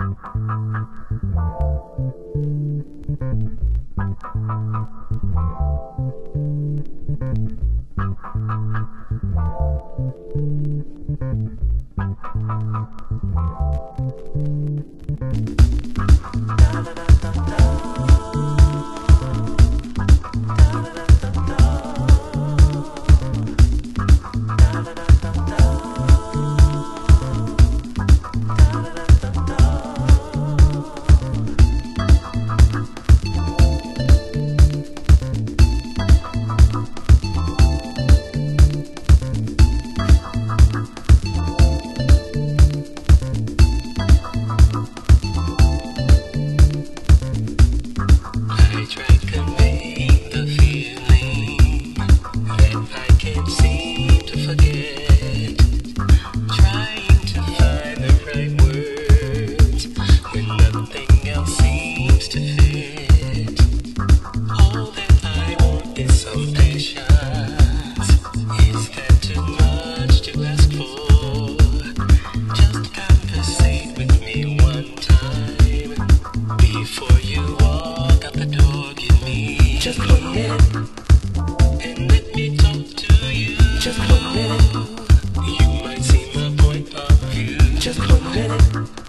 Just 1 minute, and let me talk to you. Just 1 minute, you might see my point of view. Just 1 minute.